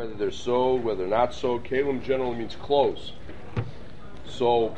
whether they're sewed, whether they're not sewed. Kalim generally means clothes. So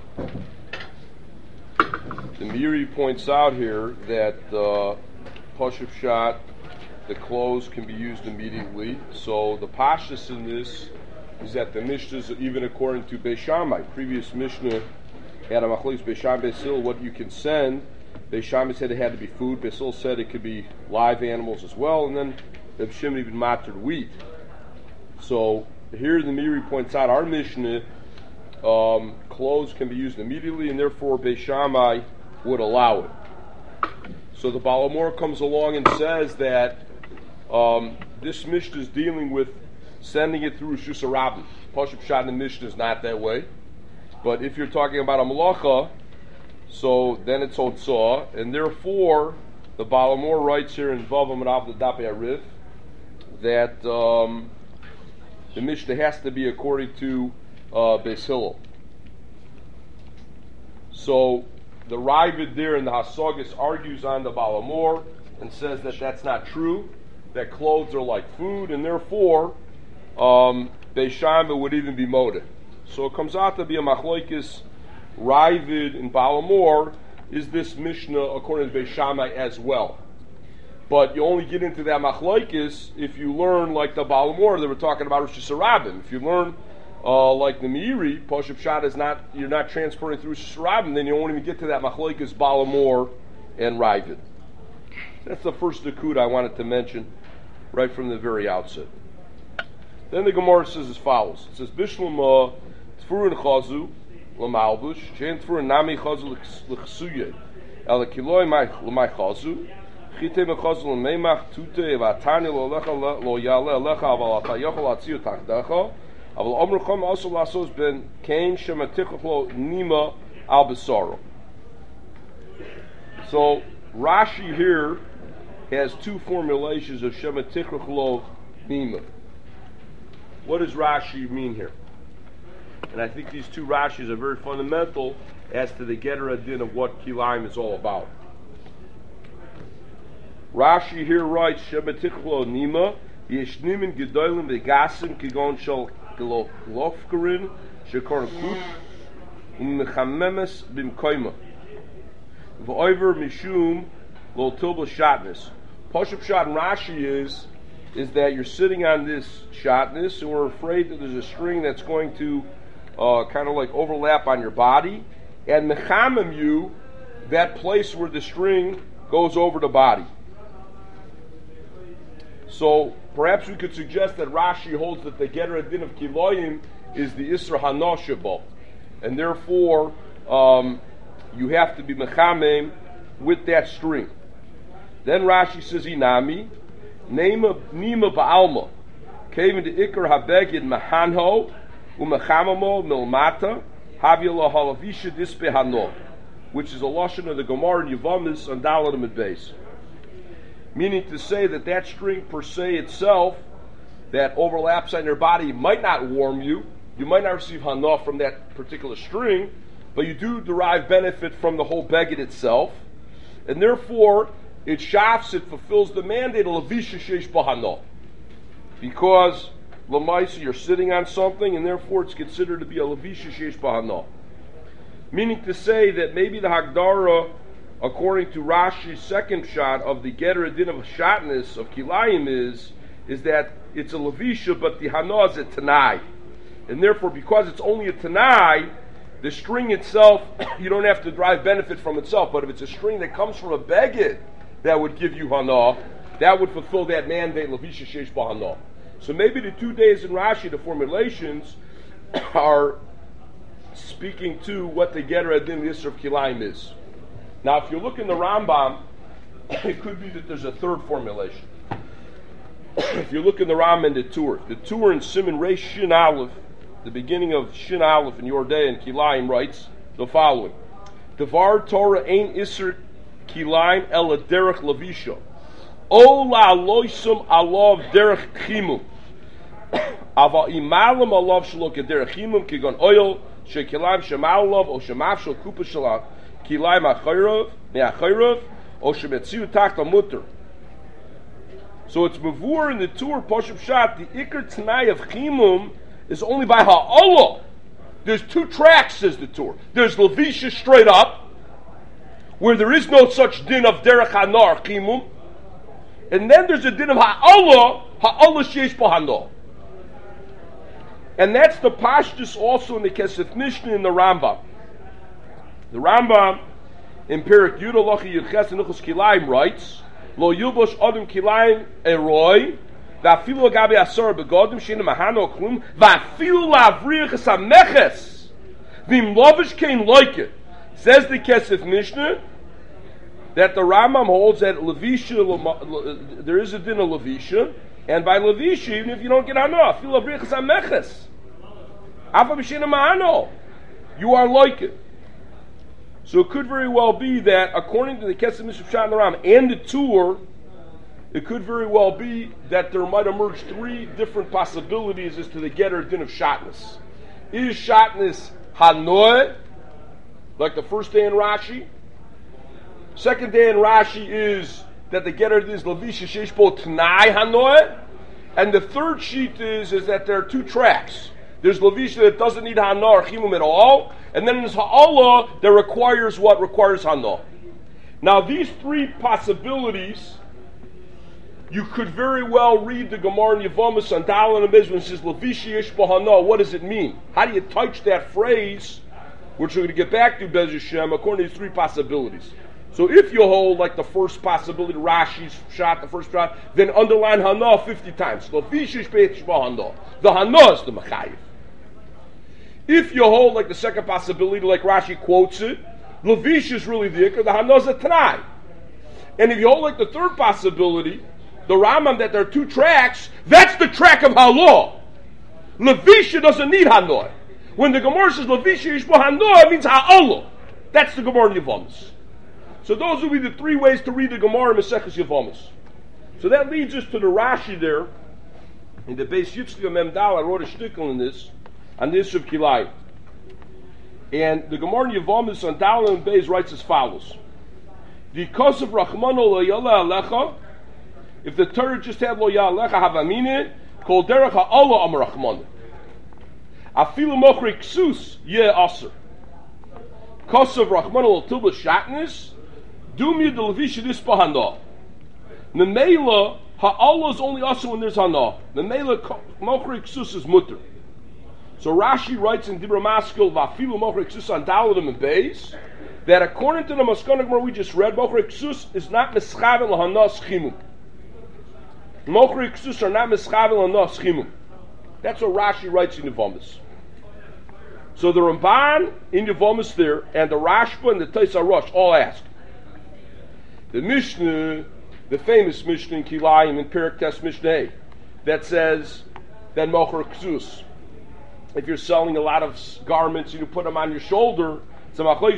the Miri points out here that Pashup Shat, the clothes can be used immediately. So the pashtus in this is that the Mishnahs, even according to Beis Shammai, previous Mishnah had a machlokes Beis Shammai Beis Hillel, what you can send. Beis Shammai said it had to be food. Beis Hillel said it could be live animals as well, and then Reb Shimon even matered wheat. So here the Miri points out our Mishnah, clothes can be used immediately, and therefore Beis Shammai would allow it. So the Baal HaMaor comes along and says that this Mishnah is dealing with sending it through Reshus HaRabim. Pashup Shat in the Mishnah is not that way. But if you're talking about a malacha, so then it's Otzah, and therefore the Baal HaMaor writes here in Vav Amarav the Dapei Arif that the Mishnah has to be according to Beis Hillel. So the Ravid there in the Hasagas argues on the Baal HaMaor and says that that's not true, that clothes are like food, and therefore Beis Shammai would even be modeh. So it comes out to be a machlokes Ravid and Baal HaMaor, is this Mishnah according to Beis Shammai as well. But you only get into that machlokes if you learn like the Baal HaMaor that we're talking about Reshus HaRabim. If you learn like the Meiri, Pashup Shat is not, you're not transporting through Reshus HaRabim, then you won't even get to that machlokes Baal HaMaor and Ravid. That's the first Nakud I wanted to mention right from the very outset. Then the Gemara says as follows. It says, Bishlama Tfurin Chazu L'malbush, Shein Tfurin Nami Chazu L'chsuye, El Kiloi L'mai Chazu, Chite Mechazu L'meimach Tute Evatani L'olecha Lo Yale Alecha Aval Atayochel Atziu Tachdecha, Aval Omruchom also Lasos Ben Kain Shematichlo Nima Al Besaro. So Rashi here has two formulations of Shematichlo Nima. What does Rashi mean here? And I think these two Rashis are very fundamental as to the Geter Adin of what Kilayim is all about. Rashi here writes, Shebetichlo Nima, Yeshnimin Gedolim Begasim Kigon Shal Glofkarin, Shekor Kut, Mechamemes Bimkoima. V'oiver Mishum Lo Tilba Shatness. Pashup Shat in Rashi is that you're sitting on this shatness and we're afraid that there's a string that's going to kind of like overlap on your body and mechamem you that place where the string goes over the body. So perhaps we could suggest that Rashi holds that the Geter Adin of Kiloyim is the Isra Hanoshabal, and therefore you have to be mechamem with that string. Then Rashi says Inami Nima Ba'alma came into Ikar Habegid Mahanho Umechamamo Milmata Havila Halavisha Dispe Hano, which is a lashon of the Gemara in Yevamis on Daladim and Beis. Meaning to say that that string per se itself that overlaps on your body might not warm you. You might not receive Hana from that particular string, but you do derive benefit from the whole beged itself. And therefore, it shafs, it fulfills the mandate of Levisha Sheish Bahana. Because Lamaisa, you're sitting on something, and therefore it's considered to be a Levisha Sheish Bahana. Meaning to say that maybe the Hagdara, according to Rashi's second shot of the Geter Adin of Shatness of Kilayim is that it's a Levisha, but the Hana is a Tanai. And therefore, because it's only a Tanai, the string itself, you don't have to derive benefit from itself. But if it's a string that comes from a Beged that would give you Hana, that would fulfill that mandate, Levisha Sheish Bahana. So maybe the 2 days in Rashi, the formulations, are speaking to what the Geter Adin Yisr of Kilayim is. Now, if you look in the Rambam, it could be that there's a third formulation. If you look in the Rambam and the Tur in Siman Reish Shin Aleph, the beginning of Shin Aleph in Yordei and Kilayim writes the following: Devar Torah ein Isser Kilayim el derech Levisha. Ola loisum alav derech chimum. Ava imalam alav shelo kederech chimum kigon oil shekilayim shemalav o shemav shel kupa shela kilayim achayrav meachayrav o shemetziu tachta mutter. So it's mavur in the tour Poshup Shat. The Iker Tanai of Chimum is only by Ha'Allah. There's two tracks, says the tour. There's Levisha straight up, where there is no such din of Derech Hanar Chimum. And then there's a din of Ha'Allah Sheish B'Hanor. And that's the Pashtus also in the Kesef Mishnah in the Rambam. The Rambam in Perek Yudah Lochi Yudches and Nuchos Kilayim writes, Lo Yilbosh Adam Kilayim Eroi, Va'afilu Agabe Asar Begodim Sheina Mahano Klum, Va'afilu La'avriach Es HaMeches, V'im Lovish Kein Loike. Says the Kesef Mishnah that the Rambam holds that Levisha, there is a din of Levisha, and by Levisha, even if you don't get Hano, Afilu La'avriach Es HaMeches, Afa B'Sheina Mahano, you are like it. So it could very well be that, according to the Kesef Mishnah Pshat and the Ram and the Tur, it could very well be that there might emerge three different possibilities as to the getter din of shatnez. Is shatnez hanoeh, like the first day in Rashi? Second day in Rashi is that the getter din is levisha sheish bo t'nai hanoeh, and the third sheet is that there are two tracks. There's levisha that doesn't need hana or chimum at all, and then there's ha'Allah that requires what? Requires hana. Now these three possibilities, you could very well read the Gemara in Yevamos on Dalin and Mizra and says levisha yesh bo hana. What does it mean? How do you touch that phrase, which we're going to get back to Bez Hashem, according to these three possibilities? So if you hold like the first possibility, Rashi's shot, the first shot, then underline hana 50 times. Levisha yesh bo hana. The hana is the mechayiv. If you hold like the second possibility, like Rashi quotes it, Levish is really the ikar, the Hana is a Tanai. And if you hold like the third possibility, the Rambam, that there are two tracks, that's the track of Halaw. Levisha doesn't need Hanoah. When the Gemara says Levisha Yishbo Hanoah, it means Ha'Allah. That's the Gemara in Yevamos. So those will be the three ways to read the Gemara in Maseches Yevamos. So that leads us to the Rashi there. In the Beis Yitzchak Memdal, I wrote a shtickle in this, on this of Kilai. And the Gemara in Yevamos on Dalin and Beis writes as follows. Because of Rachmano lo yala alecha, if the Torah just had lo yala alecha havamine, kol derech ha'ala am Rachmano. Afilu mochri ksus yeh aser. Because of Rachmano lo tilba shatnis, dumi de levisha dis bahana. Nemeila ha'ala is only aser when there's hana. Nemeila mochri ksus is mutter. So Rashi writes in Dibra Maskil, Vafilu Mochre Ksus on Daladim and Beis, that according to the Maskana Gemara we just read, Mochre Ksus is not Meschaven L'Hanas Chimum. Mochre Ksus are not Meschaven L'Hanas Chimum. That's what Rashi writes in Yevamos. So the Ramban in Yevamos there, and the Rashba and the Teisar Rosh all ask. The Mishnah, the famous Mishnah in Kilayim in Perek Tes Mishnah, that says that Mochre Ksus, if you're selling a lot of garments and you put them on your shoulder, or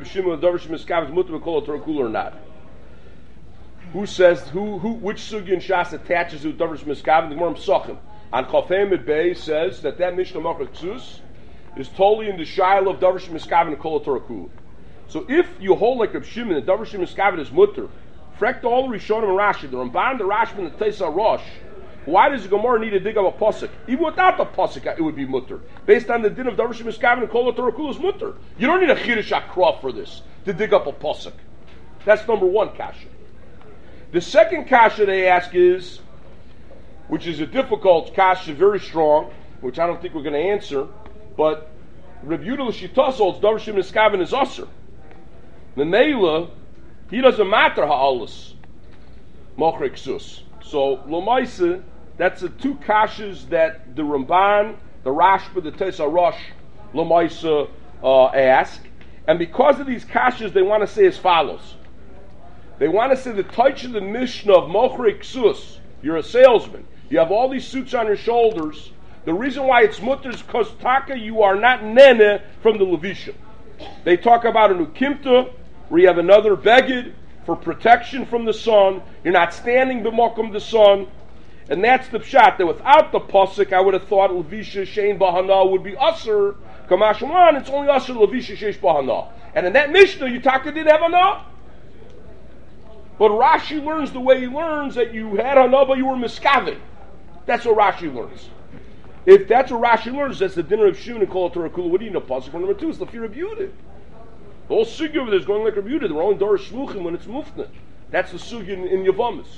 not. Who says, which sugi in Shas attaches to Davrish Miskav? The Gemara Psachim. And Chafem Bey says that Mishnah Mochre Ksus is totally in the Shail of Davrish Miskav and Kol Torah Kula. So if you hold like Reb Shimon that Davrish Miskav is mutter, frekt all the Rishonim and Rashi, the Ramban, the Rashba, and the Teisar Rosh, why does the Gemara need to dig up a pasuk? Even without the pasuk, it would be mutter. Based on the din of Darvish Miskaven and Kol Torah Kula is mutter. You don't need a Chiddush Akrah for this, to dig up a pasuk. That's number one kasha. The second kasha they ask is, which is a difficult kasha, very strong, which I don't think we're going to answer, but Reb Yudah L'Shitas holds Darvish Miskaven is Aser. Memela, he doesn't matter ha'alas, Mochre Ksus. So, Lomaisa, that's the two kashas that the Ramban, the Rashba, the Teisar Rosh, Lomaisa ask. And because of these kashas, they want to say as follows. They want to say the touch of the Mishnah of Mochre Ksus. You're a salesman. You have all these suits on your shoulders. The reason why it's mutter is because taka, you are not nene from the Levisha. They talk about an ukimta, where you have another beged for protection from the sun. You're not standing b'mokum the sun. And that's the pshat, that without the pasuk, I would have thought Levisha Shein Bahana would be Aser. Kamashwan, it's only Aser Levisha Sheish Bahana. And in that Mishnah, you taka didn't have Hana. But Rashi learns the way he learns that you had Hanah, you were miskaven. That's what Rashi learns. If that's what Rashi learns, that's the dinner of Shimon and Kol Torah Kula. What do you know? Pasuk number 2 is the fear of Yehuda. The whole sugya over there is going like Rabbi Yehuda. They're only Dorish Shmuchim when it's Mufna. That's the sugya in Yavamis.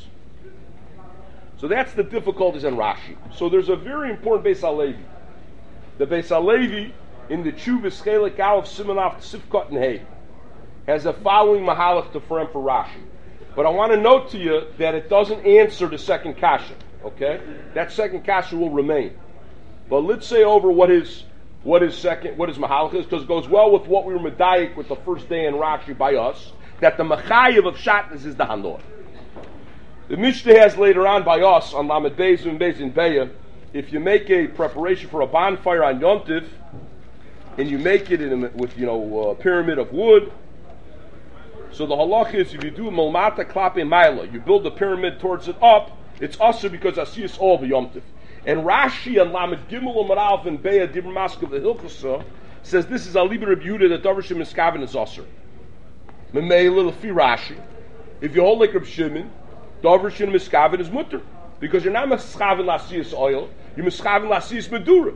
So that's the difficulties in Rashi. So there's a very important Beis HaLevi. The Beis HaLevi in the Chuvas Chelik Aleph Simonaf Sifkot and Hay has a following mahalach to for Rashi. But I want to note to you that it doesn't answer the second kasha. Okay, that second kasha will remain. But let's say over what his mahalach is, because it goes well with what we were medayik with the first day in Rashi by us, that the mechayev of shatnez is the hanor. The Mishnah has later on by us on Lamed Beis and Beis in Beya, if you make a preparation for a bonfire on Yom Tiv, and you make it with a pyramid of wood, so the halach is if you do malmata klape maila, you build the pyramid towards it up, it's also because asiyas all the Yom Tiv. And Rashi and Lamed Gimel Umaralv and Beya Dibur Maskav the Hilchasa says this is a liber of Yehuda that Davarshim Miskaven is osir. Memei Lefi Rashi. If you hold like Reb Shimon, Davarshim Miskaven is mutter because you're not miskaven lasiyas oil, you're miskaven lasiyas medura.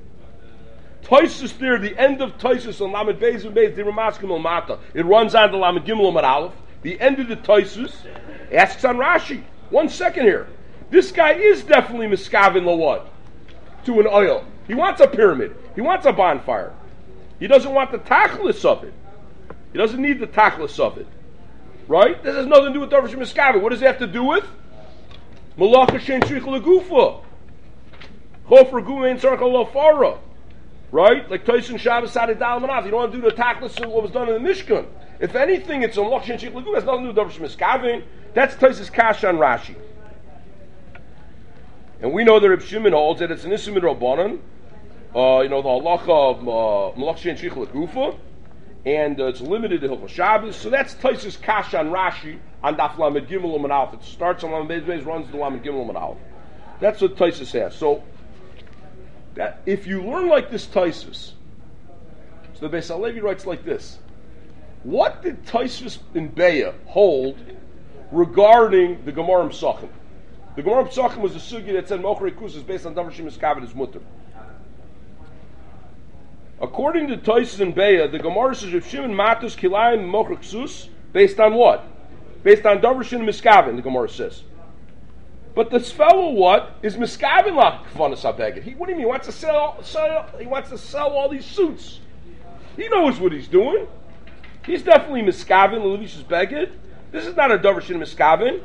Toisus there, the end of Toisus on Lamed Beis and Beis Dibur Maskav Malmata. It runs on to Lamed Gimel Umaralv. The end of the Toisus asks on Rashi. 1 second here. This guy is definitely miskaven lo what? To an oil. He wants a pyramid. He wants a bonfire. He doesn't want the tachlis of it. He doesn't need the tachlis of it. Right? This has nothing to do with Davar Miskaven. What does it have to do with? Malacha shein shrich legufa. Chofer gumein tzarka lofara. Right? Like Tyson Shabbos Sadi Dal Manav. You don't want to do the tachlis of what was done in the Mishkan. If anything, it's a malacha shein shrich legufa. It has nothing to do with Davar Miskaven. That's Tyson's kasha on Rashi. And we know that Reb Shimon holds that it's an Issa Midrabanan, the halacha of Malach Shein Shich L'Gufa, and it's limited to Hilchos Shabbos. So that's Taisus Kasha on Rashi on Daf Lamed Gimel U'Man Aleph. It starts on Lamed Beis, runs to Lamed Gimel U'Man Aleph. That's what Taisus has. So that if you learn like this Taisus, so the Beis HaLevi writes like this: what did Taisus in Beya hold regarding the Gemara Psachim? The Gemara Psachim was a sugi that said Mocher Kus is based on Davar Miskaven is mutter. According to Toises and Beya, the Gemara says Rav Shimon Matus Kilayim Mocher Ksus based on what? Based on Davar Miskaven, the Gemara says. But this fellow what is Miskaven la Kvanas HaBeged? What do you mean? He wants to sell. He wants to sell all these suits. He knows what he's doing. He's definitely Miskaven Levish's Beged. This is not a Davar Miskaven.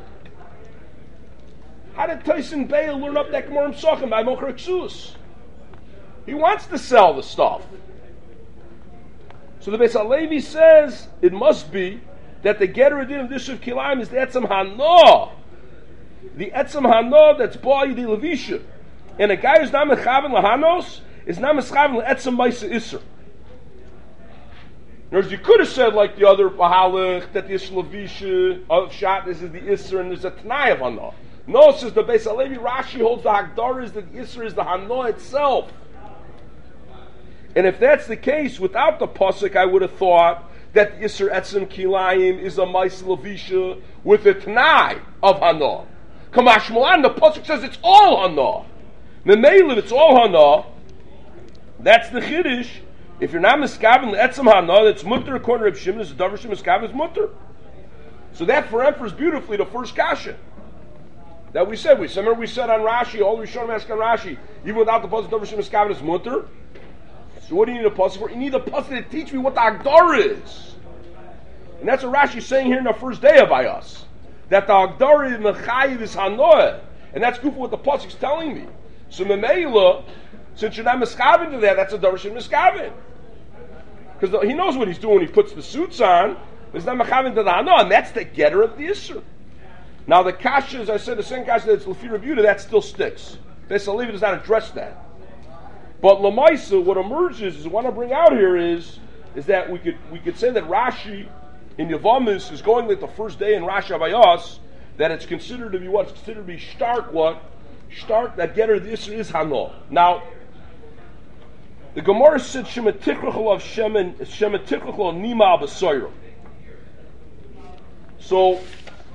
How did Tyson Beya learn up that Gemara Psachim by Mocher Ksus? He wants to sell the stuff. So the Beis HaLevi says it must be that the Geter Adin of this of Kilayim is the Etzem Hanah. The Etzem Hanah that's Ba'yi de Levisha. And a guy who's not Mechaven Lahanos is not Mechaven Etzem Maisa Isser. In other words, you could have said like the other Mahalach that the Isser Levisha of Shat is the Isser and there's a Tanai of Hanah. No, says the Beis HaLevi, Rashi holds the Hagdar is that the Isser is the Hanah itself. And if that's the case, without the Pasuk, I would have thought that the Isser Etzem Kilayim is a Maisa Levisha with a Tanai of Hanah. Kamash Malan, the Pasuk says it's all Hanah. Memeilim, it's all Hanah. That's the Chiddush. If you're not Miskaven, Etzem Hanah, that's Mutter, according to Reb Shimon, is a Davar Miskaven is Mutter. So that forever beautifully the first Kasha. That we said on Rashi, all the Rishonim ask on Rashi, even without the pasuk Davar Miskaven is mutter. So what do you need a pasuk for? You need a pasuk to teach me what the Hagdar is. And that's what Rashi's saying here in the first day by us. That the Hagdar in Mechayiv is Hanoah. And that's good for what the pasuk's telling me. So Memeila, since you're not Miskaven to that, that's a Davar Miskaven. Because he knows what he's doing when he puts the suits on, but he's not Mechaven to the Hanoah, and that's the getter of the Yisr. Now the kasha, as I said, the same kasha that's Lefi Reb Yehuda, that still sticks. Beis HaLevi does not address that. But Lamaisa, what emerges is what I want to bring out here is that we could say that Rashi in Yavamis is going like the first day in Rashi Abayos, that it's considered to be what? It's considered to be stark what? Stark that getter the Isser is Hanah. Now the Gemara said Shematikrachal of Shematikrachal Nima B'Soyra. So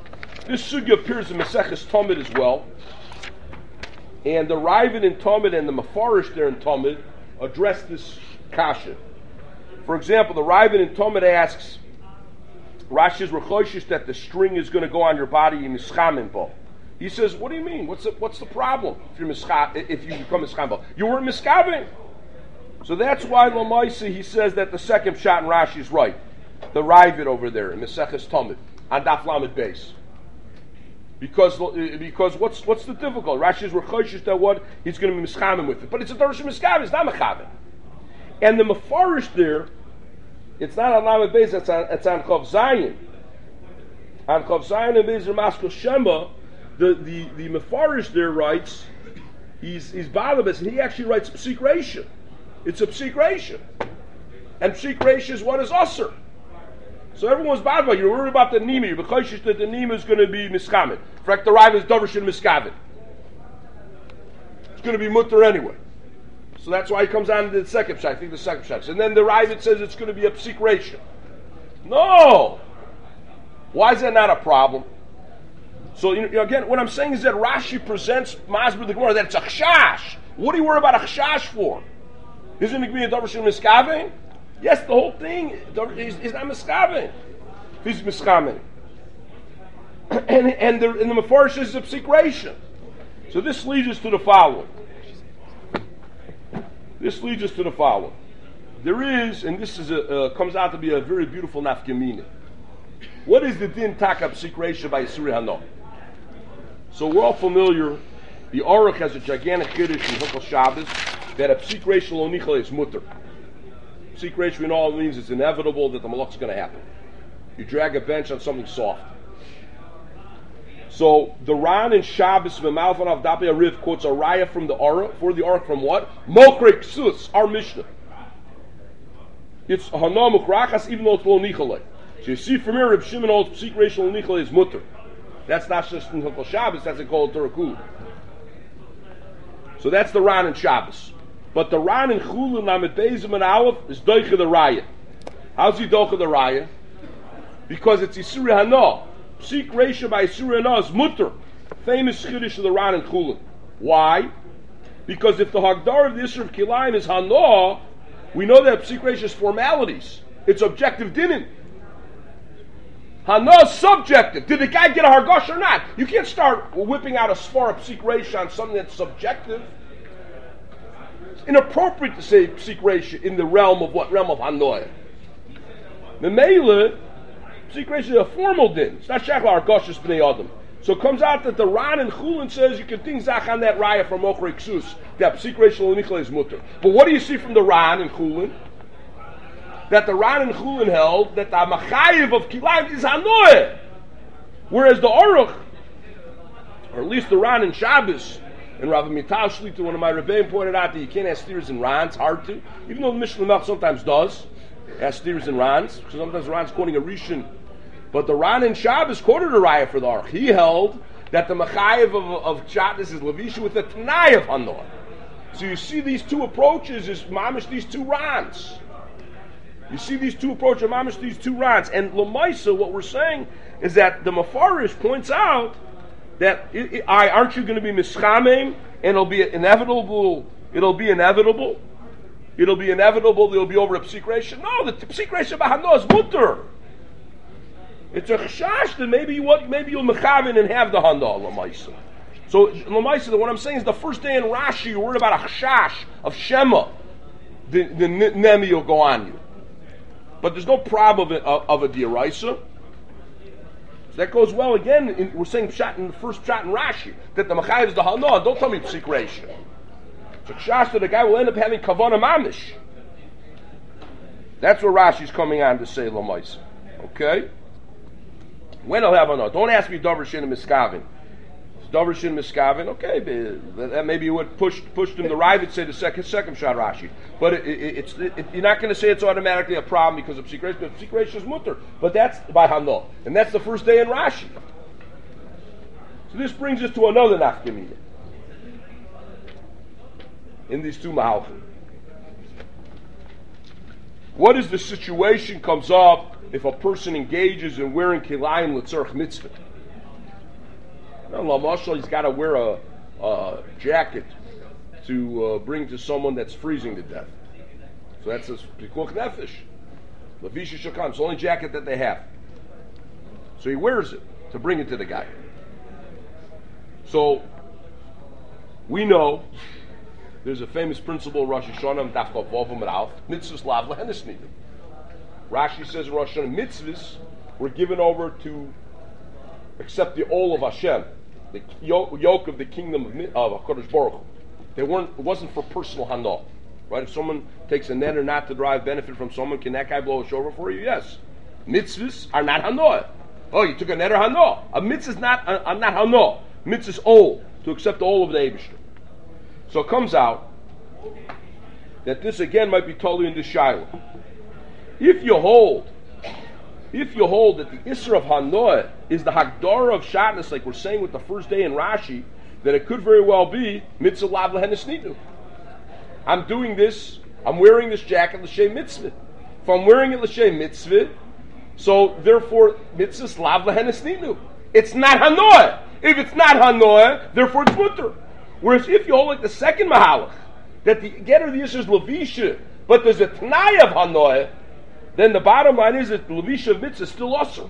This sugya appears in Maseches Tamid as well. And the Ravid in Tamid and the Mefarish there in Tamid address this kasha. For example, the Ravid in Tamid asks, Rashi's rechoishish that the string is going to go on your body in Mischamin bo. He says, what do you mean? What's the problem if you become Mischamin bo? You weren't Miskavin. So that's why Lamaisi, he says that the second shot in Rashi is right. The Ravid over there in Maseches Tamid on Daf Lamed Beis. Because what's the difficult? Rashi is rechoishish that what he's going to be Mischamin with it, but it's a Darshan Miskavin. It's not Mechavin. And the Mefarish there, it's not on Lamed Beis, it's on Chav Zayin. On Chav Zayin and Beis Maskos Shema, the Mefarish there writes, he's Balabas, and he actually writes Psik Reisha. It's a Psik Reisha. And Psik Reisha is what is Usr. So everyone's bad about you. You're worried about the Nima. You're because that the Nima is going to be Miskamin. In fact, the Rav is Dovershin Miskavin. It's going to be Mutter anyway. So that's why he comes on to the second shot. I think the second shot. And then the Ravid says it's going to be a Psik Reisha. No! Why is that not a problem? So, again, what I'm saying is that Rashi presents Masber the Gemara that it's a Chshash. What do you worry about a Chshash for? Isn't it going to be a Dovershin Miskavin? Yes, the whole thing is not Miskavin. He's Miskamin. And the Mefarish is a Psik Reisha. So this leads us to the following. There is, and this is comes out to be a very beautiful nafkamina. What is the din taka Psik Reisha by Yisuri Hano? So we're all familiar. The Aruch has a gigantic kiddush in Hilchos Shabbos that a Psik Reisha lo nichal is mutter. Psik Reisha, we know all it means it's inevitable that the malach is going to happen. You drag a bench on something soft. So the Ran in Shabbos Memalvan of Dapi Ariv quotes a raya from the Aruch, for the Aruch from what? Mokrei Ksus, our Mishnah. It's Hana Mukrachas even though it's lo nichal. So you see from here, Reb Shimon holds Psik Reisha lo nichal is mutter. That's not just in Hilchos Shabbos, that's a Kol Turakud. So that's the Ran in Shabbos. But the Ran in Chulin Lamed Beizim and Aleph is Doicha the Raya. How's he Doicha the Raya? Because it's Yisuri Hana. Psik Reisha by Yisuri Hana is mutter. Famous Chiddush of the Ran in Chulin. Why? Because if the Hagdar of the Yisur of Kilayim is Hana, we know that Psik Reisha is formalities. It's objective dinin. Hana is subjective. Did the guy get a Hargosh or not? You can't start whipping out a Sfar Psik Reisha on something that's subjective. It's inappropriate to say Psik Reisha in the realm of what? Realm of Hanoah. Memele, Psik Reisha is a formal din. It's not Shachla Hargoshas B'nei Adam. So it comes out that the Ran in Chulin says you can think Zach on that Raya from Mokrei Ksus, that Psik Reisha lo nichal is mutter. But what do you see from the Ran in Chulin? That the Ran in Chulin held that the Machayev of Kilayim is Hanoah. Whereas the Aruch, or at least the Ran in Shabbos, and Rav Mital Shlita, one of my Rebbeim, pointed out that you can't ask steers in Ran. It's hard to. Even though the Mishnah Melch sometimes does ask steers in Rans, because sometimes Ran's quoting a Rishon. But the Ran in Shabbos quoted a Raya for the Aruch. He held that the Machayev of Shabbos is Levisha with the Tanai of Hanoah. So you see these two approaches is mamish these two Rans. You see these two approaches, mamish these two Rans. And Lamaisa, what we're saying is that the Mefarish points out that aren't you going to be mischamim and it'll be inevitable? There'll be over a Psik Reisha. No, the Psik Reisha b'Hanoah is mutter. It's a chashash that maybe you'll mechavin and have the Hanoah Lamaisa. So Lamaisa, what I'm saying is the first day in Rashi you're worried about a chashash of Shema, the Nemi will go on you. But there's no problem of a D'Oraisa. So that goes well again. We're saying shot in the first shot in Rashi that the Machayev is the Hanoah. Don't tell me Psik Reisha. So Chash that the guy will end up having Kavana Mamish. That's what Rashi's coming on to say Lamaisa. Okay? When he'll have Hanoah. Don't ask me Dovershin and Miskavin. Dovershin Miskavin, okay, that maybe you would push them the Ravid say the second shot Rashi. But you're not going to say it's automatically a problem because of Psik Reisha, because Psik Reisha is mutter. But that's by Hanoah. And that's the first day in Rashi. So this brings us to another nafkamina in these two mahalchim. What is the situation comes up if a person engages in wearing kilayim l'tzarech mitzvah? Lamashal, he's got to wear a jacket to bring to someone that's freezing to death. So that's a pikuach nefesh. Lavisha shakam. It's the only jacket that they have. So he wears it to bring it to the guy. So we know there's a famous principle, Rosh Hashanah, Dafka Vovim Ralph, mitzvahs lav lehenes nidim. Rashi says in Rosh Hashanah, mitzvahs were given over to accept the all of Hashem, the yoke of the kingdom of HaKadosh Baruch Hu. It wasn't for personal hana. Right? If someone takes a netter not to derive benefit from someone, can that guy blow a shofar for you? Yes. Mitzvahs are not hana. Oh, you took a netter hana. A mitzvah is not hana. Mitzvah is all, to accept all of the Eibishter. So it comes out that this again might be totally in the Shiloh. If you hold that the Isra of Hanoah is the Hagdara of Shatnez, like we're saying with the first day in Rashi, then it could very well be Mitzvah Lav Lehenes Nidu. I'm doing this, I'm wearing this jacket L'Shem Mitzvah. If I'm wearing it L'Shem Mitzvah, so therefore Mitzvah Lav Lehenes Nidu. It's not Hanoah. If it's not Hanoah, therefore it's Mutter. Whereas if you hold like the second Mahalach, that the Getter of the Isra is Levisha, but there's a Tanai of Hanoah, then the bottom line is that the Levisha of Mitzvah is still awesome.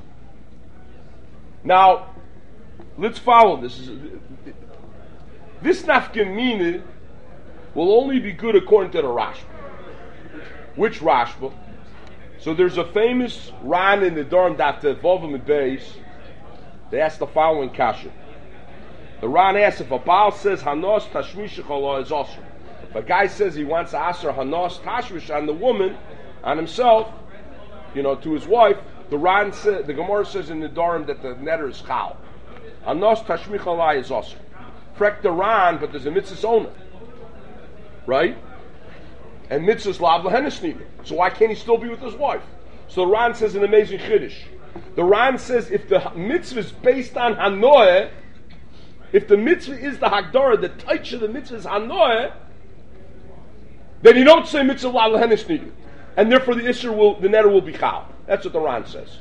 Now, let's follow this. This nafkamina will only be good according to the Rashba. Which Rashba? So there's a famous Ran in the Durham Daf Vovim and Beis. They ask the following kasha. The Ran asks if a Baal says Hanos Tashmish is awesome. If a guy says he wants to ask Hanos Tashmish on the woman, on himself, to his wife, the Gemara says in the Durham that the netter is chal. Hanos Tashmish is awesome. Correct the Ran, but there's a mitzvah owner. Right? And mitzvah's lav lehenes nidu. So why can't he still be with his wife? So the Ran says an amazing chiddush. The Ran says if the mitzvah is based on hanoah, if the mitzvah is the hagdara, the taich of the mitzvah is hanoah, then you don't say mitzvah lav lehenes nidu, and therefore the netter will be chal. That's what the Ran says.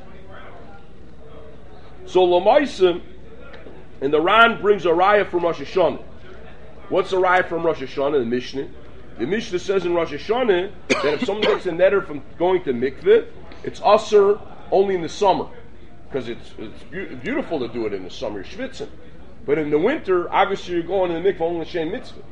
So Lamaisa, and the Ran brings a raya from Rosh Hashanah. What's the raya from Rosh Hashanah? The Mishnah. The Mishnah says in Rosh Hashanah that if someone takes a netter from going to mikveh, it's usher only in the summer, because it's beautiful to do it in the summer. You're schwitzing. But in the winter, obviously you're going to the mikveh only l'shem mitzvah.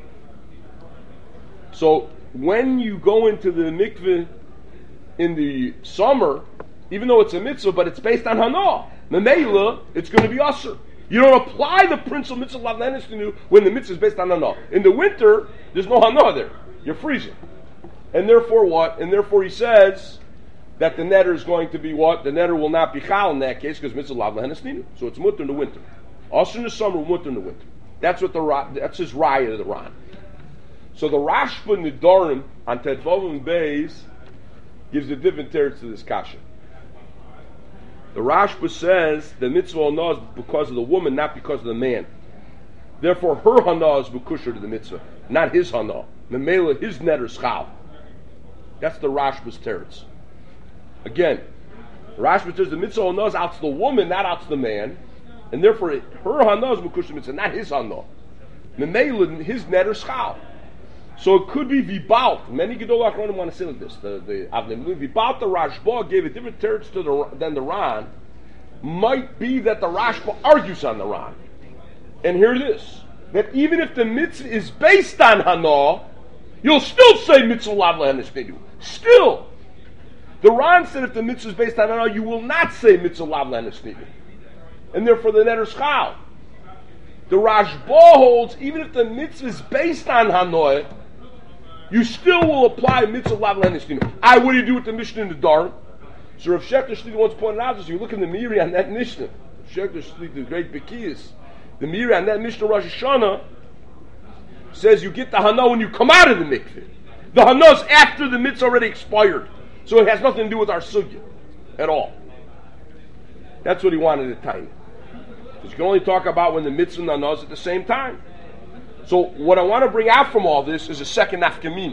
So when you go into the mikveh in the summer, even though it's a mitzvah, but it's based on hana, memela, it's going to be usher. You don't apply the principle mitzvah lav lehenes nidu when the mitzvah is based on hana. In the winter, there's no hana there. You're freezing. And therefore what? And therefore he says that the netter is going to be what? The netter will not be chal in that case because mitzvah lav lehenes nidu. So it's mutter in the winter. Also in the summer, mutter in the winter. That's his raya of the Ran. So the Rashba Nidorim on Tetvavim Beis gives a different teretz to this kasha. The Rashba says the mitzvah hana is because of the woman, not because of the man. Therefore, her hana is bekusher to the mitzvah, not his hana. Memela, his netter is chal. That's the Rashba's teretz. Again, the Rashba says the mitzvah hana is out to the woman, not out to the man, and therefore her hana is bekusher to the mitzvah, not his hana. Memela, his netter is chal. So it could be vibalt. Many Gedolei Achronim want to say like this. The vibalt, the Rashba gave a different teretz than the Ran. Might be that the Rashba argues on the Ran. And here it is. That even if the mitzvah is based on hana, you'll still say mitzvah lav lehenes nidu. Still. The Ran said if the mitzvah is based on hana, you will not say mitzvah lav lehenes nidu. And therefore the netter is chal. The Rashba holds even if the mitzvah is based on hana, you still will apply mitzvah lav lehenes nidu. What do you do with the Mishnah in the Dar? So Rav Shechter Shlitter once pointed out this. You look in the Miri on that Mishnah. Rav Shechter Shlitter, the great Bekiyas, the Miri on that Mishnah Rosh Hashanah says you get the hana when you come out of the mikveh. The hana is after the mitzvah already expired, so it has nothing to do with our sugya at all. That's what he wanted to tell you. Because you can only talk about when the mitzvah and the hana is at the same time. So what I want to bring out from all this is a second nafkamina.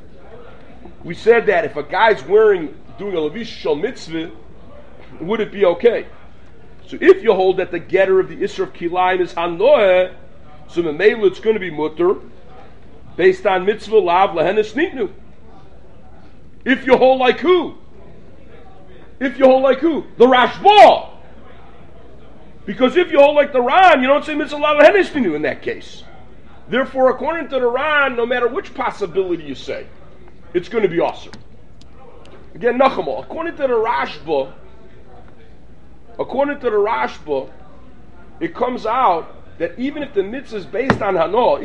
We said that if a guy's doing a levish shal mitzvah, would it be okay? So if you hold that the getter of the Isser of Kilayim is Hanoeh, so Memela it's going to be mutter based on mitzvah lav lehenes nitnu. If you hold like who? If you hold like who? The Rashba. Because if you hold like the Ran, you don't say mitzvah lav lehenes nitnu in that case. Therefore, according to the Ran, no matter which possibility you say, it's going to be awesome. Again, Nachamal, according to the Rashba, it comes out that even if the mitzvah is based on Hanoah,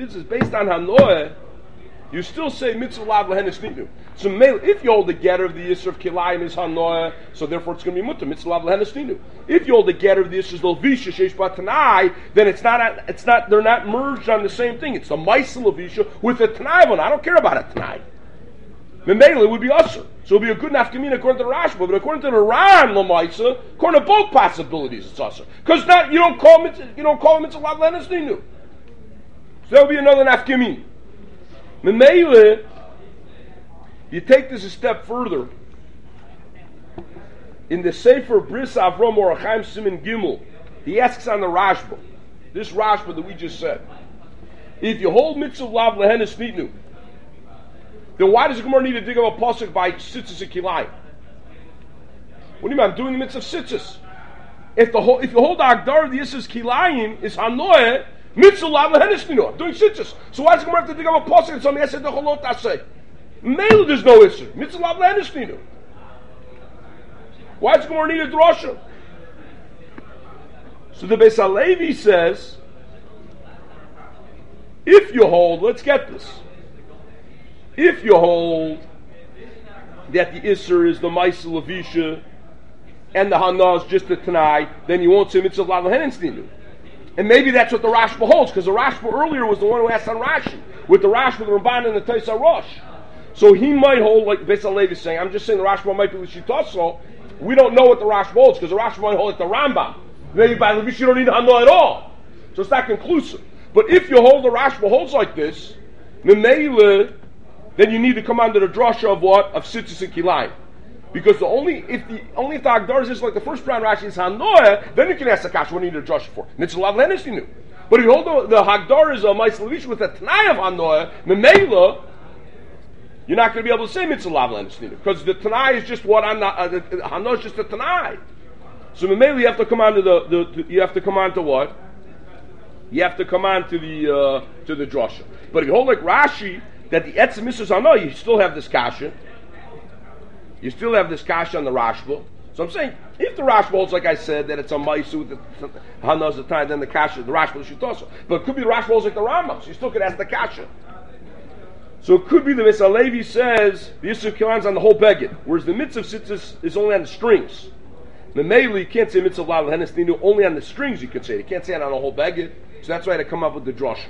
you still say mitzvah lav lehenes nitnu. So if you hold the getter of the Yisr of Kilayim is Hanoah, so therefore it's going to be mutter, mitzvah lav lehenes nitnu. If you hold the getter of the Yisr is Levisha sheish b'tanai, then it's not, they're not merged on the same thing. It's the Maisa Levisha with the Tanai one. I don't care about a Tanai. Memela would be usher. So it would be a good nafkamina according to the Rashba, but according to the Ran Lamaisa, according to both possibilities, it's usher. Because you don't call it mitzvah lav lehenes nitnu. So that would be another nafkamina. Memela, you take this a step further. In the Sefer Bris Avram or Chaim Siman Gimel, he asks on the Rashba, this Rashba that we just said, if you hold mitzvah lav lehenes nitnu, then why does the Gemara need to dig up a pasuk by Tzitzis and Kilayim? What do you mean? I'm doing the mitzvah of Tzitzis. If you hold the Agdar of the Yisra's Kilayim is Hanoeh, mitzvah lav lehenes nitnu. I'm doing Tzitzis. So why does the Gemara have to dig up a pasuk and tell me I said the Cholot Aseh? Mele, there's no Isser. Mitzvah lav lehenes nitnu. Why does the Gemara need a drasha? So the Beis HaLevi says, if you hold, let's get this. If you hold that the Isser is the Maisa Levisha and the Hana is just the Tanai, then you won't say mitzvah lav lehenes nitnu. And maybe that's what the Rashba holds, because the Rashba earlier was the one who asked on Rashi, with the Rashba, the Ramban, and the Taisa Rosh. So he might hold, like Beis HaLevi is saying, I'm just saying the Rashba might be L'shitaso. We don't know what the Rashba holds, because the Rashba might hold like the Rambam. Maybe by Levish you don't need Hana at all. So it's not conclusive. But if you hold the Rashba holds like this, Memele, then you need to come under the drasha of what? Of Tzitzis and Kilayim. Because if the Agdar is just like the first round Rashi is Hanoah, then you can ask the kasha, what do you need a drasha for? Mitzvah lav lehenes nitnu. But if you hold the Hagdar is a Ma'is Levish with a Tanai of Hanoah, Memela, you're not going to be able to say mitzvah lav lehenes nitnu. Because the Tanai is just what Hanoah is just a Tanai. So Memela you have to come on to you have to come on to what? You have to come on to the drasha. But if you hold like Rashi, that the etzem mitzvahs Hanoah, you still have this kasha. You still have this kasha on the Rashba. So I'm saying, if the Rashba holds, like I said, that it's a Maisu, the Hana's the time, then the kasha, the Rashba should also. But it could be the Rashba holds like the Rambam, so you still could ask the kasha. So it could be the Beis HaLevi says the Yisur Kilayim's on the whole beged, whereas the mitzvah sitzis is only on the strings. The Meili, you can't say mitzvah lav lehenes nitnu, only on the strings you could say it. You can't say it on the whole beged. So that's why they come up with the drasha.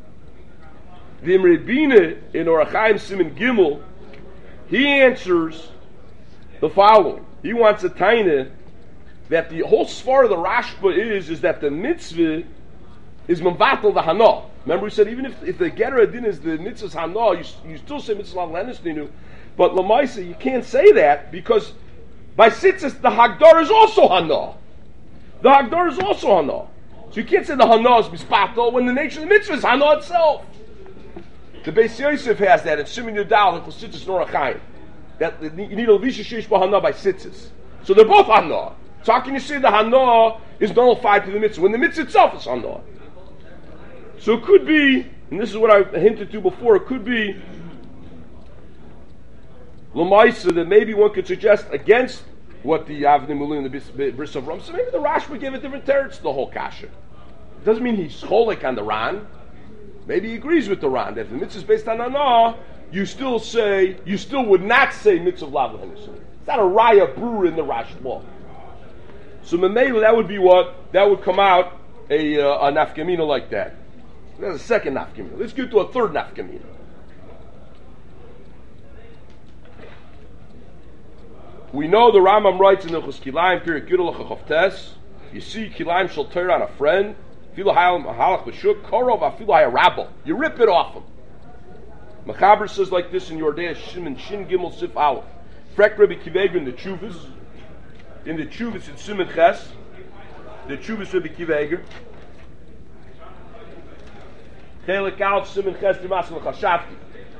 The Imre Bina in Orach Chaim Siman Gimel, he answers the following. He wants a taina that the whole svar of the Rashba is that the mitzvah is memvatel the hana. Remember we said even if the getter adin is the mitzvah's hana, you still say mitzvah lav lehenes nitnu. But lamaisa you can't say that because by tzitzis the hagdar is also hana. The hagdar is also hana. So you can't say the hana is mispatel when the nature of the mitzvah is hana itself. The Beis Yosef has that in Siman Yudal and Tzitzis Norach Chaim. That you need a Levisha Sheish B'Hana by Tzitzis. So they're both Hana. So how can you say the Hana is nullified to the mitzvah when the mitzvah itself is Hana? So it could be, and this is what I hinted to before, it could be L'maisa that maybe one could suggest against what the Avnei Milui and the Bris Avram. So maybe the Rashba gave a different teretz to the whole kasha. It doesn't mean he's cholik on the Ran. Maybe he agrees with the Ran that if the mitzvah is based on Hana, you still would not say mitzvah lav lehenes nitnu. It's not a raya brewer in the Rashba. So Memela, that would be what? That would come out a nafkamina like that. That's a second nafkamina. Let's get to a third nafkamina. We know the Rambam writes in the Chus Kilayim, Pirik Yudel Chachavtes, you see Kilayim shall tear on a friend, you rip it off him. Mechaber says like this in Yordei Shimon Shin Gimel Sif Aleph. Frek Rebbe Kiveger in the Chuvas in Siman Ches. the Chuvas Rabbi Akiva Eiger. Chelik Aleph Siman Ches Dimasim Chashavti.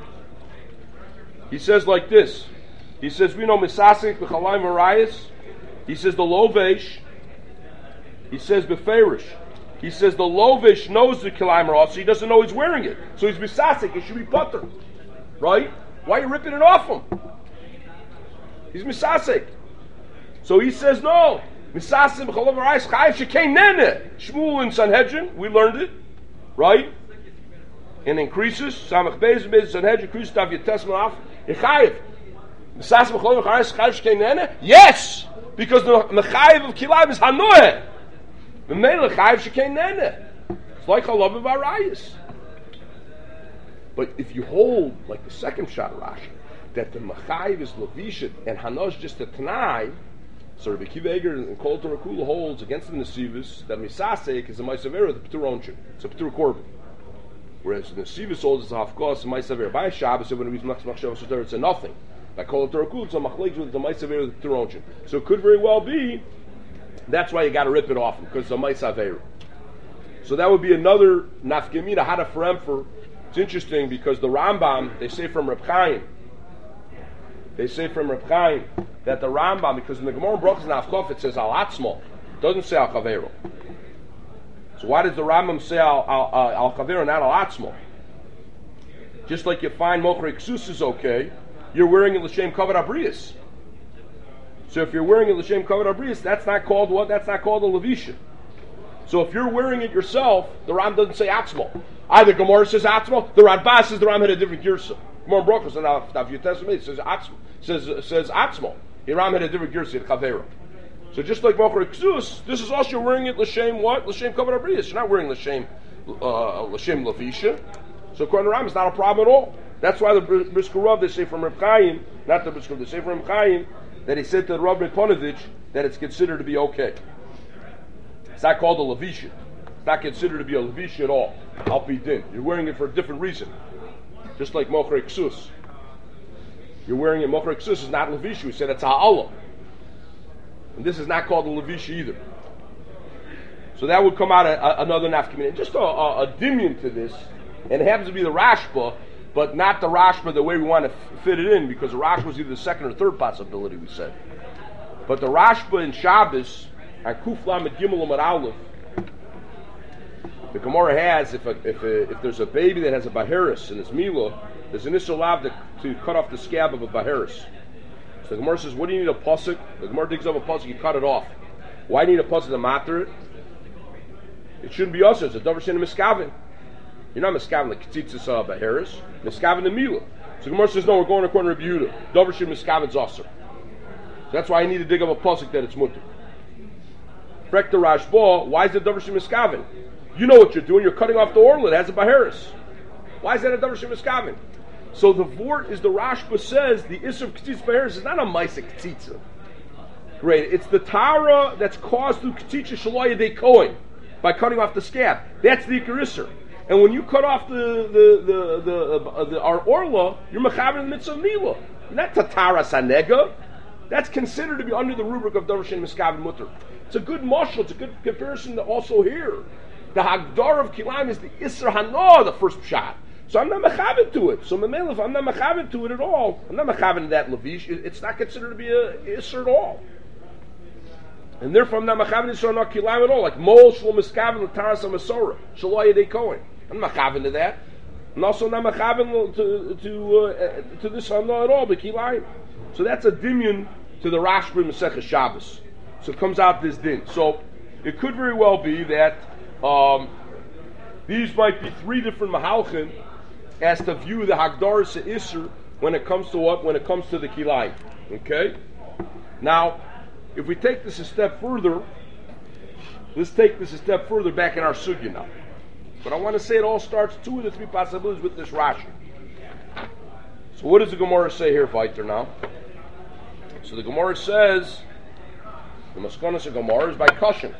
He says like this. He says, we know Misasik B'chalayim Arayis. He says the Lovesh. He says Beferish. He says the Lovesh knows the Kilayim Arayis, so he doesn't know he's wearing it. So he's Misasik, it should be putter. Right? Why are you ripping it off him? He's Misasik. So he says no. Misasik B'chalayim Arayis Chayiv Shekein Nene. Shmuel in Sanhedrin, we learned it. Right? And increases. Samach Beis Sanhedrin increases Tav Yates Malaf. Yechayiv. Yes, because the mechayiv of kilayim is hanoeh. The mele chayiv shekein nene. It's like halav of arayis. But if you hold like the second shot Rashi that the mechayiv is levishet and hanoeh is just a tanai, so Rabbi Akiva Eiger and Kol Torah Kula holds against the nesivus that misasek is a ma'asavera the p'tur onshin. It's a p'tur korban. Whereas the nesivus holds it's a hafkos and ma'asavera by Shabbos. So when it reads machshavos it's a nothing. I call it Torah Kul, so machlekes with the Ma'asaveru with the Turonchen. So it could very well be that's why you got to rip it off him because it's a Ma'asaveru. So that would be another nafkamina how to for. It's interesting because the Rambam they say from Reb Chaim. They say from Reb Chaim that the Rambam because in the Gemara Brachos and Avkov it says al atzmo, it doesn't say al chaveru. So why does the Rambam say al chaveru not al atzmo? Just like you find Mochri Ksus is okay. You're wearing it l'shem kavod abrius. So if you're wearing it l'shem kavod abrius, that's not called what? That's not called a levisha. So if you're wearing it yourself, the Ram doesn't say atzmo. Either Gemara says atzmo, the Radbaz says the Ram had a different girsa. Gemara Brachos and Avkov Testament says atzmo. Says atzmo. The Ram had a different girsa in Chavera. So just like Mocher Ksus, this is also wearing it l'shem what? L'shem kavod abrius. You're not wearing l'shem levisha. So according to Ram, it's not a problem at all. That's why the Brisker Rav, they say from Reb Chaim, not the Brisker Rav, they say from Reb Chaim, that he said to the Rav Neponovich that it's considered to be okay. It's not called a Levisha. It's not considered to be a Levisha at all. Al Pi Din. You're wearing it for a different reason. Just like Mocher Ksus. You're wearing it, Mocher Ksus is not Levisha. We said it's Ha'ala. And this is not called a Levisha either. So that would come out another nafkamin. Just a dimion to this, and it happens to be the Rashba, but not the Rashba the way we want to fit it in, because the Rashba was either the second or third possibility, we said. But the Rashba in Shabbos, on Kuf Lamed Gimel Amud Aleph, the Gemara has, if there's a baby that has a Baharis in its Milah, there's an Issur Lav to cut off the scab of a Baharis. So the Gemara says, what do you need a pasuk? The Gemara digs up a pasuk, you cut it off. Why do you need a pasuk to matter it? It shouldn't be us, it's a Davar Shein Miskavin. You're not miskaven like Ketzitzis Baharis, miskaven the Milah. So Gemara says, no, we're going according to Rabbi Yehuda. Davar Shein Miskaven Zasser. So that's why I need to dig up a pasuk that it's mutter. Frek the Rashba, why is it Davar Shein Miskaven? You know what you're doing. You're cutting off the orla. It has a Baharis. Why is that a Davar Shein Miskaven? So the vort is the Rashba says the Isser of Ketzitzis Baharis is not a Maisa Ketzitza. Great. It's the Tara that's caused through Ketzitza Shaloya De Kohen by cutting off the scab. That's the Ikar Isser. And when you cut off our orla, you're mechaber in the mitzvah of milah. Not tatara sanega. That's considered to be under the rubric of davar shein miskaven mutter. It's a good mashal. It's a good comparison to also here. The hagdar of kilayim is the isser hana, the first pshat. So I'm not mechaber to it. So memel, if I'm not mechaber to it at all, I'm not mechaber to that levish. It's not considered to be a isser at all. And therefore I'm not mechaber to not kilayim at all. Like mol shlo miskaven l'taras hamasora shaloya de kohen. I'm not mechaven to that. I'm also not mechaven to this hana at all, but kilayim. So that's a dimion to the Rashba Masechah Shabbos. So it comes out this din. So it could very well be that these might be three different mahalchin as to view the Hagdar Se'isr when it comes to what? When it comes to the kilayim. Okay? Now, if we take this a step further, let's take this a step further back in our sugya now. But I want to say it all starts two of the three possibilities with this Rashi. So what does the Gemara say here, Viter, now? So the Gemara says, the Maskonos of Gemara is by Koshin.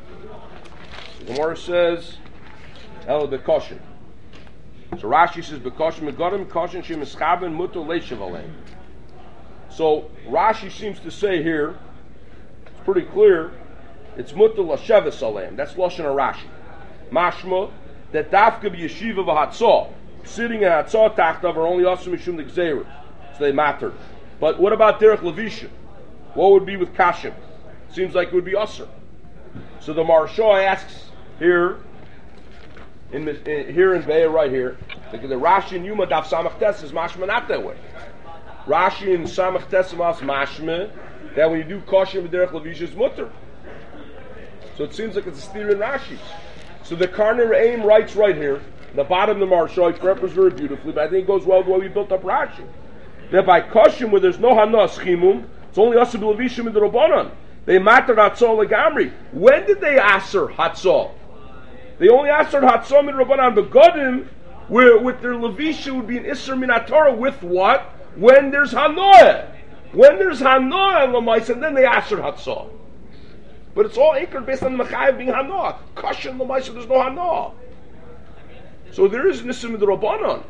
The Gemara says, El Bekoshin. So Rashi says, Bekoshin Megodim, Koshin Shem Eschaben Mutter Leishav Alein. So Rashi seems to say here, it's pretty clear, it's mutter lasheves aleim. That's Lashon Rashi. Mashma, that dafka b'yeshiva v'hatzah, sitting in hatzah tachtav are only asur mishum d'gzeirus, so they matter. But what about derech levisha? What would be with kashim? Seems like it would be asur. So the Maharsha asks here in Be'er right here, the Rashi and Yuma daf samach tes is mashma not that way. Rashi and samach tes is mashma that when you do kashim with derech levisha is mutter. So it seems like it's a steer in Rashi. So the Karner Aim writes right here, the bottom of the Maharsha, he prepares very beautifully, but I think it goes well the way we built up Rashi. That by kashim where there's no hanas chimum, it's only asur b'levishim in the Rabbanan. They matter hatzah legamri. When did they asur hatzah? They only asur hatzah in Rabbanan. Begodim, with their levisha would be an isur min haTorah with what? When there's hanoah. When there's hanoah in Lamais, and then they asur hatzah. But it's all anchored based on the mechayev being hanoah. Kasha in Lamais, there's no hanoah. So there is an isur min Rabbanan.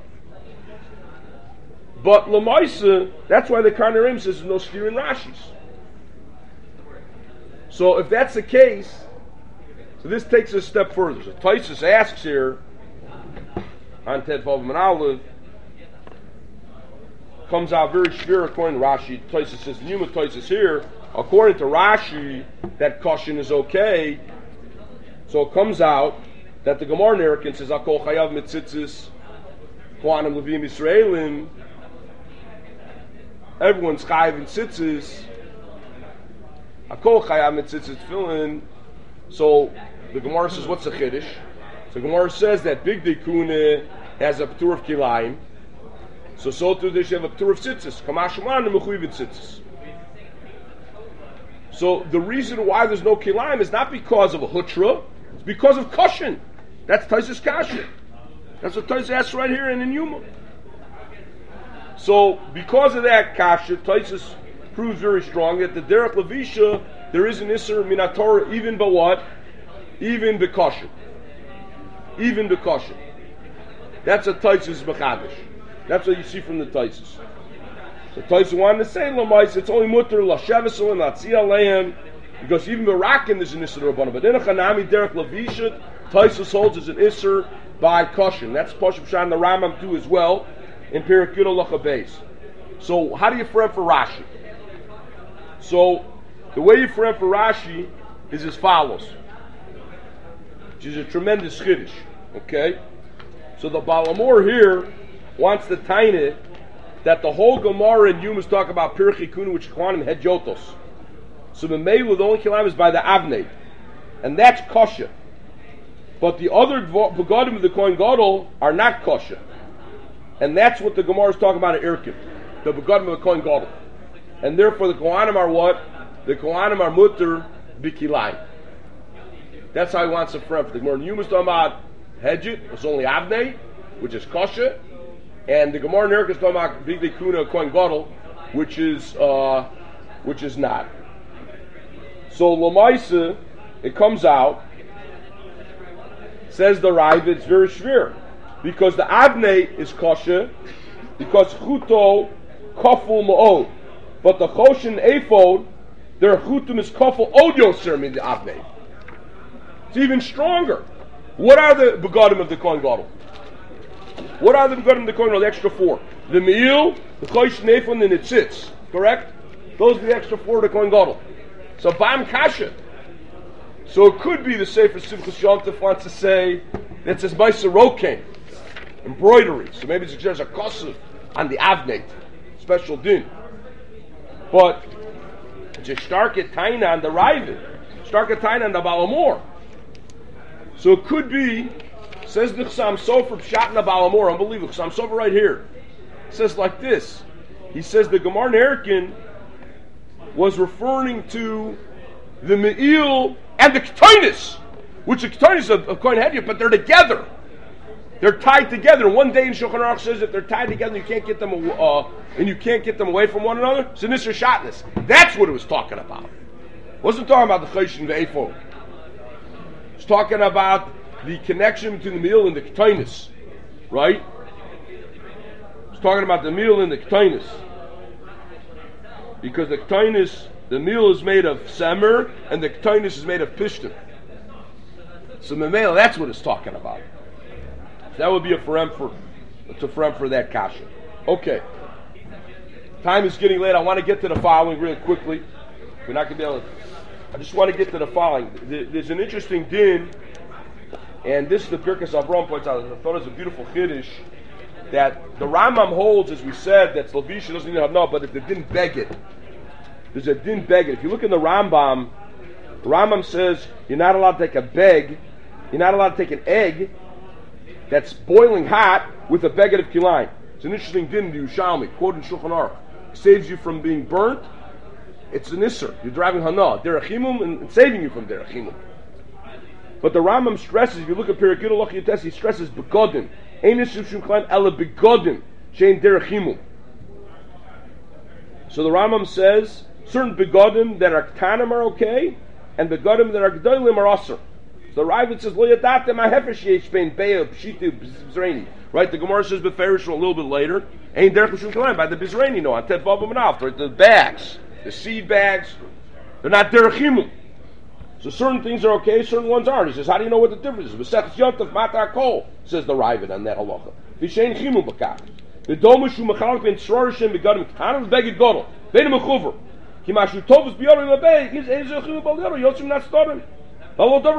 But Lamaisa, that's why the Karner Aim says there's no steer in Rashis. So if that's the case, so this takes us a step further. So Taisus asks here, on Ted Vav and Aleph, comes out very severe according to Rashi. Taisus says, Numa Taisus here, according to Rashi, that caution is okay. So it comes out that the Gemara Nerikin says, Akol Chayav Mitzitzis, Kwanam Levim Yisraelim, everyone's chayav in tzitzis. Akol chayav in tzitzis tefillin. So the Gemara says, what's a chiddush? So the Gemara says that big dekune has a p'tur of kilayim. So too they should have a p'tur of tzitzis. Kamashman and mechuyev tzitzis. So the reason why there's no kilayim is not because of a hutra, it's because of kashin. That's Taisus kashin. That's what Taisus asks right here in the Yuma. So, because of that kasha, Taisus proves very strong that the derech levisha, there is an isur min haTorah even by what? Even b'kasha. Even b'kasha. That's a Taisus mechadish. That's what you see from the Taisus. So Taisus wanted to say, Lamais, it's only mutter lasheves and latzia lehem, because even b'rakin there's an isur rabbanan. But in a chanami derech levisha, Taisus holds as an isur by kasha. That's Pashup Shan the Rambam too as well. In Perek Yud Halacha Beis. So how do you frame for Rashi? So the way you frame for Rashi is as follows, which is a tremendous chiddush. Okay? So the Balamor here wants to tie it that the whole Gemara and Yumas talk about Perek Yikunu, which Kvanim had Jotos. So the Meilu, the only Kilam is by the Avnei. And that's Kosher. But the other Begadim of the Kohen Gadol are not Kosher. And that's what the Gemara is talking about in Erkin, the begadim of the Kohen Gadol. And therefore the Kohanim are what? The Kohanim are mutter b'kilayim. That's how he wants to frame. The Gemara in Yuma is talking about Hedjit, it's only Avnei, which is kosher, and the Gemara in Erkin is talking about Big Kuna Kohen Gadol, which is not. So Lamaisa, it comes out, says the Rav, it's very shvir. Because the Avnei is kosher, because chuto kaful ma'od. But the choshen ephod, their chutum is kaful od yoser in the Avnei. It's even stronger. What are the begadim of the Kohen Gadol? What are the begadim of the Kohen Gadol? The extra four. The me'il, the choshen ephod, and the tzitz. Correct? Those are the extra four of the Kohen Gadol. So bam kasha. So it could be the Sefer Simchas Yom Tov wants to say that says Ma'aser Rokein. Embroidery, so maybe it's just a kosev on the avnei, special din. But just starket taina on the raven, starket taina on the balamor. So it could be, says the Chassam Sofer pshat na balamor, unbelievable. Chassam Sofer right here says like this. He says the Gemara Nerikin was referring to the me'il and the ketainis, which the ketainis of Kohen Hedya, but they're together. They're tied together. One day in Shulchan Aruch says if they're tied together, you can't get them, and you can't get them away from one another. So this is shatness. That's what it was talking about. It wasn't talking about the choshen ve'ephod. It's talking about the connection between the meal and the ketainis, right? It's talking about the meal and the ketainis, because the ketainis The meal is made of semer, and the ketainis is made of pishtim. So memela, that's what it's talking about. That would be a forem for that kasha. Okay. Time is getting late. I want to get to the following really quickly. We're not going to be able to. I just want to get to the following. There's an interesting din, and this is the Pirkei Avram points out. I thought it was a beautiful chiddush that the Rambam holds, as we said, that Slavisha doesn't even have no, but if the din beg it, there's a din beg it. If you look in the Rambam says you're not allowed to take a beg, you're not allowed to take an egg that's boiling hot with a beged of kilayim. It's an interesting din in the Yerushalmi, quoted in Shulchan Aruch. It saves you from being burnt. It's an isser. You're driving hana, derechimum, and saving you from derechimum. But the Rambam stresses, if you look at Perek Gidol Lach Yates, he stresses begodim. Ein isur shum kilayim ela begodim shein derechimum. So the Rambam says certain begodim that are ktanim are okay, and begodim that are gedolim are aser. So the Ravid says, "Lo yadatem ha'hefesh yesh bein be'ah pshitu b'zreini." Right? The Gemara says beferish a little bit later. Ain't derech l'shum kalayim by the bizreini. No, on tet vav b'manaf. Right? The bags, the seed bags, they're not derechimum. So certain things are okay, certain ones aren't. He says, "How do you know what the difference is?" V'sechus yontav matar kol, says the Ravid on that halacha. V'shein chimum b'kach. V'domu shu mechalak ben tzrorishim begadim k'tanim beged godol. Bein mechuver. Ki mashu tovus biyorim abei. He's ein zechimum b'aldero. Yotzim not storim. So the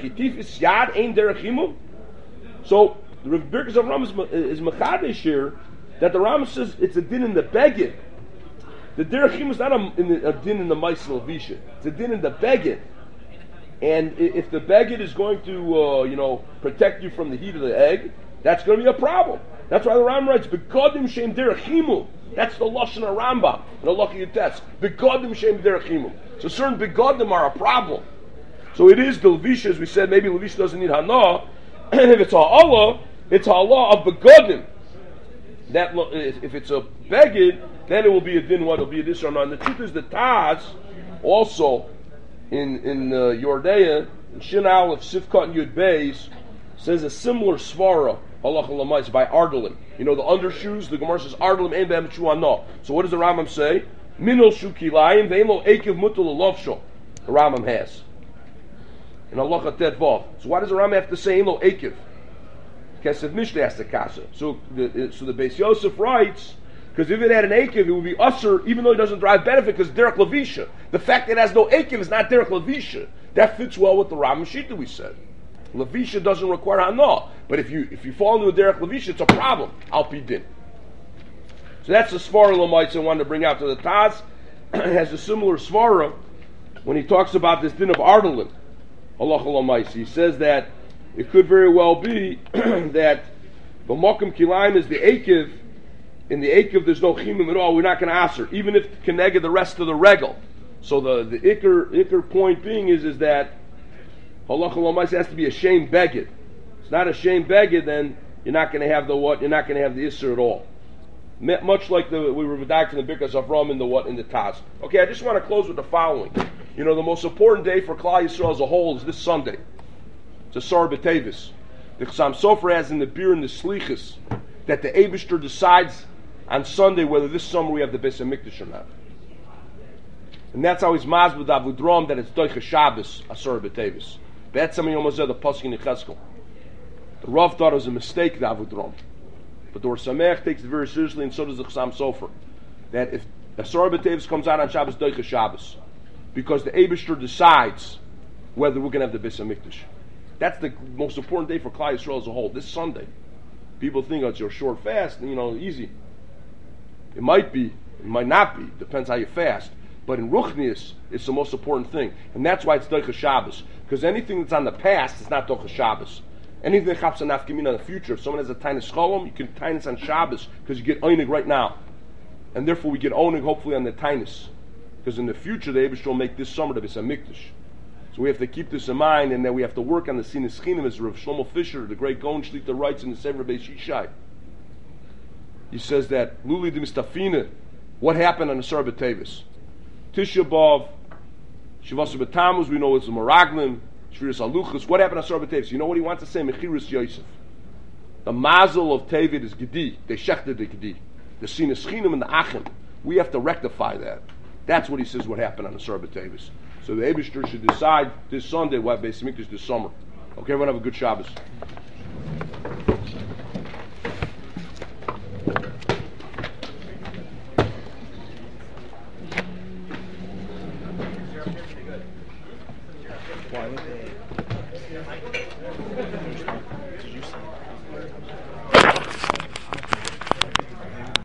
Birkas of Ram is Machadish here that the Ram says it's a din in the beged. The derechim is not a din in the Maisel Visha. It's a din in the beged. And if the beged is going to protect you from the heat of the egg, that's going to be a problem. That's why the Ram writes begodim shem derechimu. That's the lashon of Rambam in the Lach Yates. Begodim shem derechimu. So certain begodim are a problem. So it is the Levisha, as we said, maybe Levisha doesn't need Hana, and if it's Ha'Allah, it's Ha'Allah of Begodim. That, if it's a Beged, then it will be a Din, what? It will be a Dis or not. And the truth is, the Taz, also, in Yordea, in Shin Aleph, Sifkat and Yud Beis, says a similar Svara, Halacha Lamais, by Ardalim. The undershoes, the Gemara says, Ardalim ein be'em shu Hana. So what does the Rambam say? Minol shu kilayim, ve'en lo ekiv mutal alovsho. The Rambam has. In Allah Tet Vav. So why does the Rambam have to say Elo Ekiv? Kesef Mishnah has to kasa. So the Beis Yosef writes, because if it had an Ekiv, it would be usher, even though it doesn't drive benefit, because Derek Levisha. The fact that it has no Ekiv is not Derek Levisha. That fits well with the Rambam Shita we said. Levisha doesn't require Hana. But if you fall into a Derek Levisha, it's a problem. Al Pi Din. So that's the Svara Lamaitz I wanted to bring out to the Taz. It has a similar Svara when he talks about this din of Ardalim. He says that it could very well be that the Mokum Kilayim is the Akiv. In the Akiv, there's no Chimim at all. We're not going to answer, even if Kenega the rest of the Regal. So the Iker point being is that Halacha has to be a shame beged. It's not a shame beged, then you're not going to have the what? You're not going to have the Isser at all. Much like we were redacting the Birkas Avram in the Taz. Okay, I just want to close with the following. The most important day for Klal Yisrael as a whole is this Sunday. It's a Sar B'Tevis. The Chassam Sofer has in the beer and the Slichus that the Eibishter decides on Sunday whether this summer we have the Beis HaMikdash or not. And that's how he's mazbud Avudrom that it's Doicha Shabbos, a Sar B'Tevis. Be'etzam Yom the Pasuk in Yechezkel. The Rav thought it was a mistake, the Avudrom. But the Or Sameach takes it very seriously, and so does the Chassam Sofer. That if a Sar B'Tevis comes out on Shabbos, Doicha Shabbos. Because the Eibishter decides whether we're going to have the Beis HaMikdash. That's the most important day for Klal Yisrael as a whole. This Sunday, people think it's your short fast, easy. It might be, it might not be. Depends how you fast. But in Ruchnius, it's the most important thing, and that's why it's Doicha Shabbos. Because anything that's on the past is not Doicha Shabbos. Anything that chaps on nafkamina in the future, if someone has a tainis cholom, you can tainis on Shabbos because you get oinig right now, and therefore we get oinig hopefully on the tainis. Because in the future, the Eibishter will make this summer the Beis HaMikdash. So we have to keep this in mind, and then we have to work on the Sinas Chinim, as Rav Shlomo Fisher, the great Gaon Shlita, writes in the Sefer Beis Yishai. He says that, Luli de Mistafina, what happened on the Sar B'Tevis? Tisha B'Av, Shavasar B'Tammuz, we know it's the Meraglim, Shviras Aluchas. What happened on Sar B'Tevis? You know what he wants to say? Mechiras Yosef. The mazel of Tevid is Gedi. They shechted the Gedi. The Sinas Chinim and the Achim. We have to rectify that. That's what he says what happened on the Sarah B'Tevis. So the Eibishter should decide this Sunday what Beis Hamikdash this summer. Okay, everyone have a good Shabbos. Did you say?